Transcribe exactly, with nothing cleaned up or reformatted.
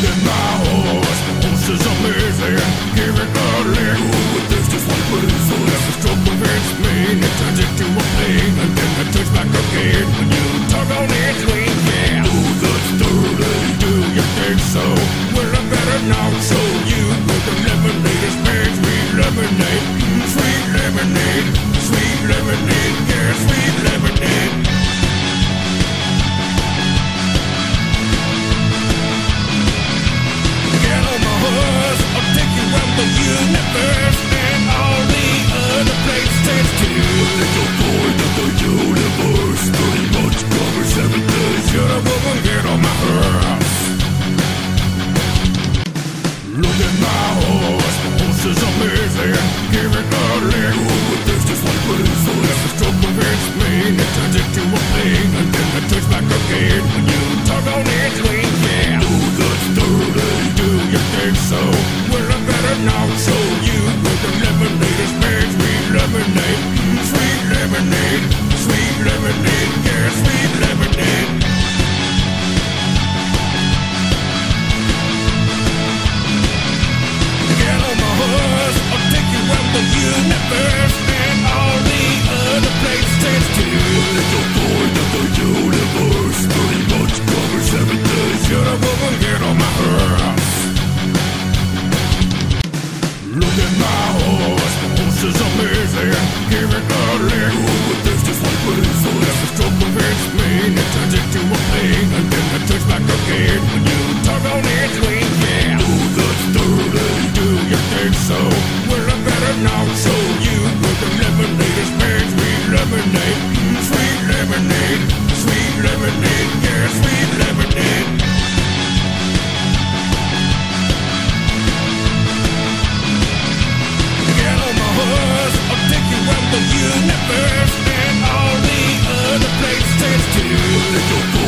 Look at my horse, the horse is amazing. Give it a lick, ooh, it tastes just like razor. Every stroke prevents me, it turns into a pain, and then it turns back again when you tug on its wing. Yeah, ooh, that's dirty. Do you think so? Well, I better not show you. With the lemonade is made, sweet lemonade, mm, sweet lemonade, sweet lemonade, yeah, sweet lemonade. Get on my horse, I'll take you around the universe and all the other places too. It's a void of the universe, pretty much covers seven days. You're a woman, get on my horse. Look at my horse, the horse is amazing. Give it a lick, ooh, it tastes just like razor. Every stroke prevents me, it turns into a pain, and then it turns back again when you tug on its wing. Yeah, ooh, that's dirty. Do you think so? Well, I better not show you. With the lemonade is made, sweet lemonade, mm, sweet lemonade, sweet lemonade, yeah, sweet lemonade. Get on my horse, I'll take you around the universe and all the other places too. It's a void of the universe, pretty much covers seven days. You're a woman, get on my horse. Look at my horse, the horse is amazing. Give it a lick, ooh, it tastes just like razor. Every stroke prevents me, it turns into a pain, and then it turns back again when you tug on its wing. Yeah, ooh, that's dirty. Do you think so? Well, I better not show you. With the lemonade is made, sweet lemonade, mm, sweet lemonade, sweet lemonade, yeah, sweet lemonade. Get on my horse, I'll take you around the universe and all the other places too.